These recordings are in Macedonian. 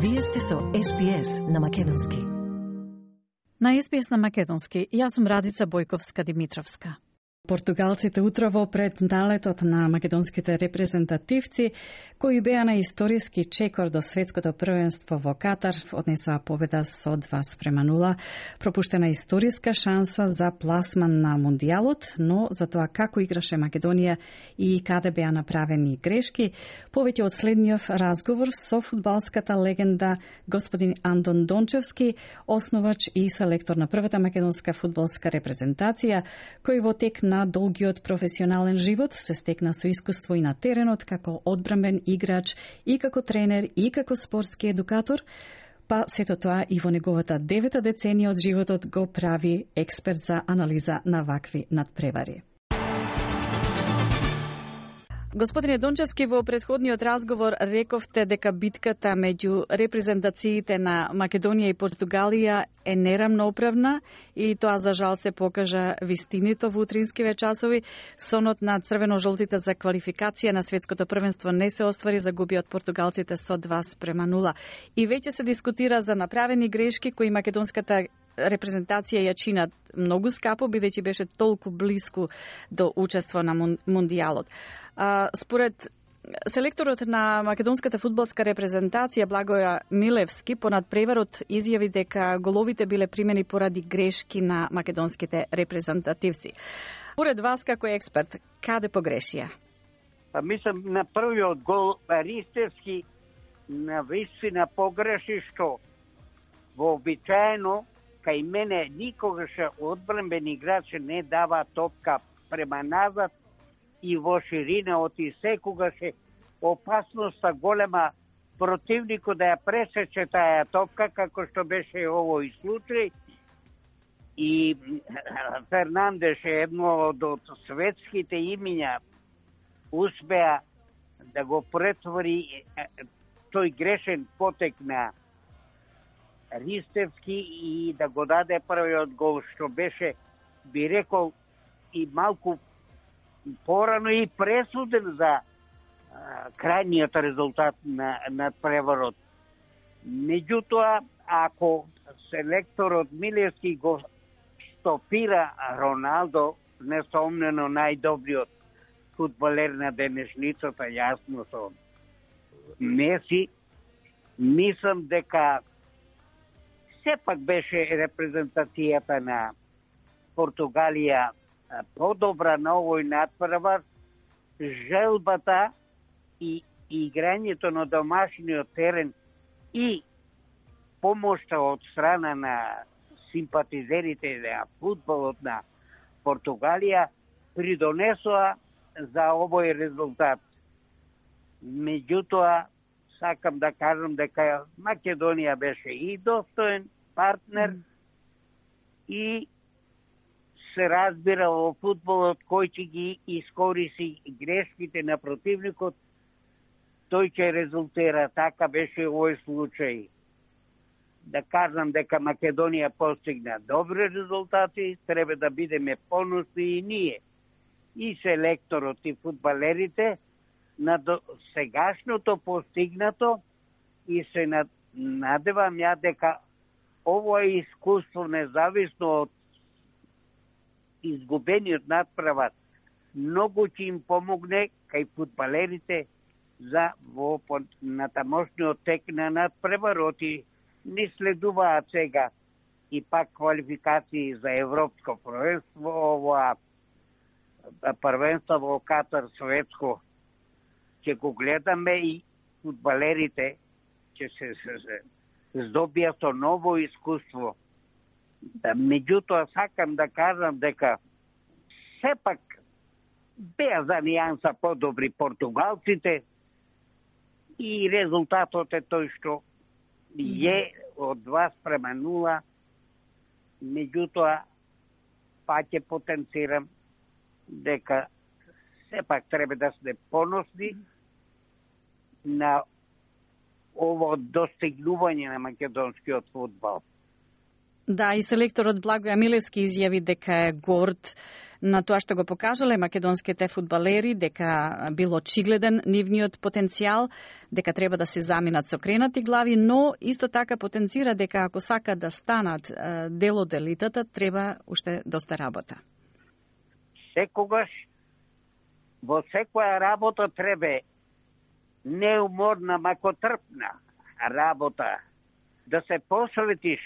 Вие сте со SPS на Македонски. На SPS на Македонски, јас сум Радица Бојковска-Димитровска. Португалците утрово пред налетот на македонските репрезентативци, кои беа на историски чекор до светското првенство во Катар, однесоа победа со 2:0, пропуштена историска шанса за пласман на Мундијалот, но за тоа како играше Македонија и каде беа направени грешки, повеќе од следниот разговор со фудбалската легенда господин Андон Дончевски, основач и селектор на првата македонска фудбалска репрезентација, кој во тек на долгиот професионален живот се стекна со искуство и на теренот како одбранбен играч и како тренер и како спортски едукатор, па сето тоа и во неговата 9-та деценија од животот го прави експерт за анализа на вакви надпревари. Господине Дончевски, во претходниот разговор рековте дека битката меѓу репрезентациите на Македонија и Португалија е нерамноправна и тоа за жал се покажа вистинито во утринскиве часови. Сонот на црвено-жолтите за квалификација на светското првенство не се оствари, загуби од португалците со 2:0. И веќе се дискутира за направени грешки кои македонската репрезентација ја чинат многу скапо, бидејќи беше толку блиску до учество на Мундијалот. Според селекторот на македонската фудбалска репрезентација Благоја Милевски, понад преварот изјави дека головите биле примени поради грешки на македонските репрезентативци. Поред вас како експерт, каде погрешија? Мислам на првиот гол Ристевски на вистина погреши што вообичаено кај мене никогаш одбранбен играч не дава топка према назад и во ширина, оти секогаш е опасноста голема противникот да ја пресече таа топка, како што беше овој случај. И Фернандеш е едно од светските имиња, успеа да го претвори тој грешен потек на Ристевски и да го даде првиот гол, што беше, би рекол, и малку порано и пресуден за крајниот резултат на преварот. Меѓутоа, ако селекторот Милевски го стопира Роналдо, несомнено најдобриот фудбалер на денешницата, јасно со Меси, мислам дека сепак беше репрезентацијата на Португалија подобра на овој надпревар. Желбата и играњето на домашниот терен и помошта од страна на симпатизерите на фудбалот на Португалија придонесоа за овој резултат. Меѓутоа, сакам да кажам дека Македонија беше и достоен партнер и се разбира во фудбалот кој ќе ги искористи грешките на противникот, тој ќе резултира. Така беше овој случај. Да кажам дека Македонија постигна добри резултати, треба да бидеме поносни и ние, и селекторот и фудбалерите, на сегашното постигнато, и се надевам ја дека ово е искуство, независно од изгубениот надпревар, многу ќе им помогне кај фудбалерите за во натамошниот тек на надпреварот и не следуваат сега и пак квалификации за европско првенство, ова првенство во Катар светско. Ќе го гледаме и фудбалерите ќе се здобија со ново искуство. Меѓутоа, сакам да кажам дека сепак беа за нијанса подобри португалците и резултатот е тој што е од 2:0. Меѓутоа, пак ќе потенцирам дека сепак треба да сме поносни на ово достигнување на македонскиот фудбал. Да, и селекторот Благоја Милевски изјави дека е горд на тоа што го покажале македонските фудбалери, дека бил очигледен нивниот потенцијал, дека треба да се заминат со кренати глави, но исто така потенцира дека ако сакат да станат дел од елитата, треба уште доста работа. Секогаш во секоја работа треба неуморна, макотрпна работа, да се посветиш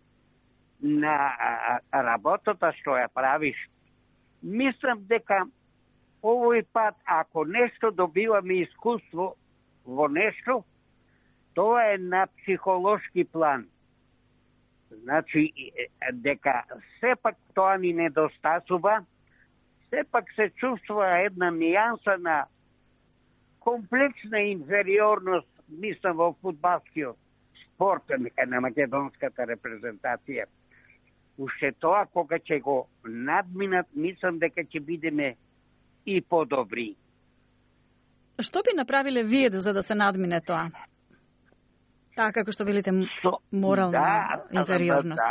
на работата што ја правиш. Мислам дека овој пат, ако нешто добиваме искуство во нешто, тоа е на психолошки план. Значи, дека сепак тоа ни недостасува, сепак се чувствува една нијанса на комплексна инфериорност, мислам, во фудбалскиот спорт на македонската репрезентација. Уште тоа, кога ќе го надминат, мислам дека ќе бидеме и подобри. Што би направиле вие за да се надмине тоа? Така како што велите морална инфериорност.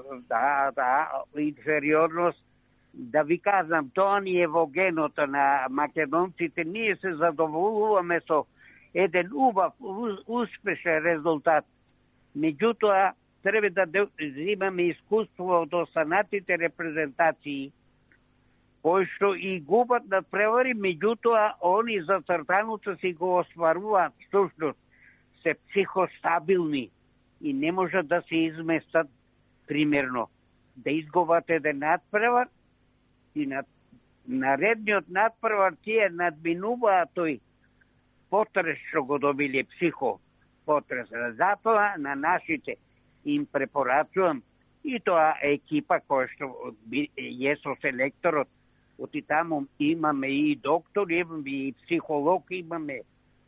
Да, инфериорност. Да ви кажам, тоа ни е во геното на македонците. Ние се задоволуваме со еден убав, успешен резултат. Меѓутоа, треба да земаме искуство од останатите репрезентации, кои што и губат надпревари, меѓутоа, они зацртаното си го остваруваат, всушност, се психостабилни и не можат да се изместат, примерно, да изгубат еден надпревар и наредниот надпревар тие надминуваат тој потрес што го добиле психопотрес. Затоа на нашите им препорачувам и тоа екипа која што е со селекторот. Оти таму имаме и доктор, имаме и психолог, имаме.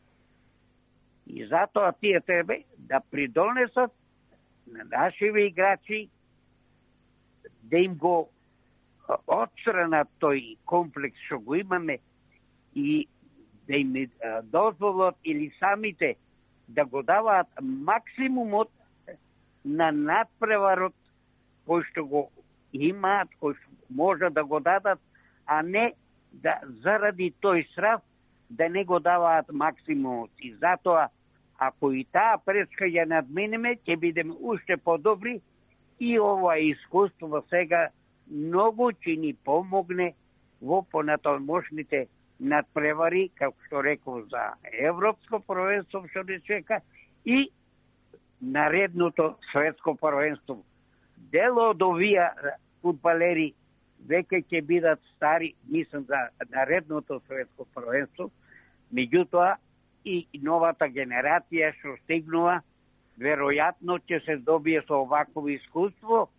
И затоа тие треба да придонесат на нашите играчи да им го отстранат тој комплекс што го имаме и да им дозволат или самите да го даваат максимумот на надпреварот кој што го имаат, кој што може да го дадат, а не да заради тој страх да не го даваат максимумот. И затоа, ако и таа пречка ја надминеме, ќе бидеме уште подобри и ова искуство сега многу ќе ни помогне во понатамошните надпревари, како што реков, за Европско првенство што не чека и наредното светско првенство. Дел од овие фудбалери веќе ќе бидат стари, мислам, за наредното светско првенство, меѓутоа и новата генерација што стигнува, веројатно ќе се добие со овакво искуство,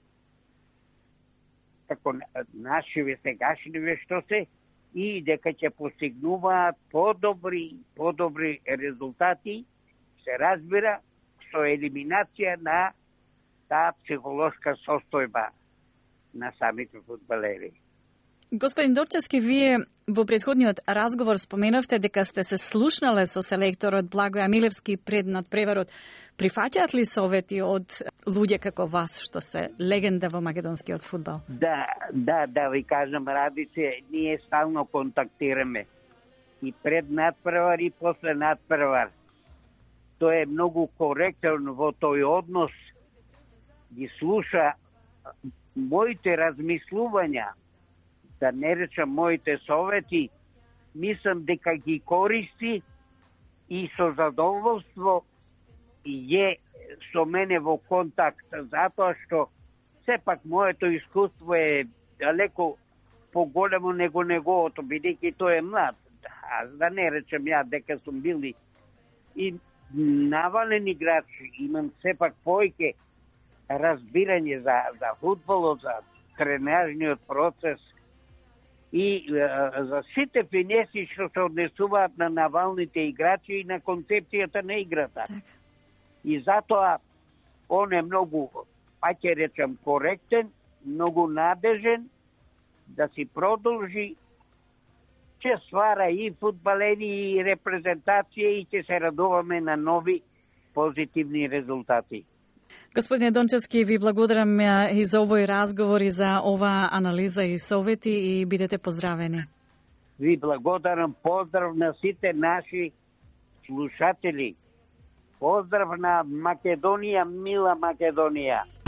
како нашиве сегашниве што се, и дека ќе постигнуваат подобри резултати, се разбира, со елиминација на таа психолошка состојба на самите фудбалери. Господин Дорчевски, вие во претходниот разговор споменавте дека сте се слушнале со селекторот Благоја Милевски пред надпреварот. Прифаќаат ли совети од луѓе како вас, што се легенда во македонскиот фудбал? Да ви кажам, Радице, ние стално контактираме. И пред надпревар и после надпревар. Тој е многу коректен во тој однос. Ги слуша моите размислувања, да не речам моите совети, мислам дека ги користи и со задоволство е со мене во контакт, затоа што сепак моето искуство е далеко поголемо него неговото, бидејќи тој е млад. Аз да не речем ја дека сум били и навален играч, имам сепак повеќе разбирање за фудбалот, за тренажниот процес и за сите финеси што се однесуваат на навалните играчи и на концепцијата на играта. И затоа он е многу, па ќе речем, коректен, многу надежен да си продолжи, ќе ствара и фудбалери и репрезентација и ќе се радуваме на нови позитивни резултати. Господине Дончевски, ви благодарам и за овој разговор и за ова анализа и совети и бидете поздравени. Ви благодарам, поздрав на сите наши слушатели. Поздрав на Македонија, мила Македонија.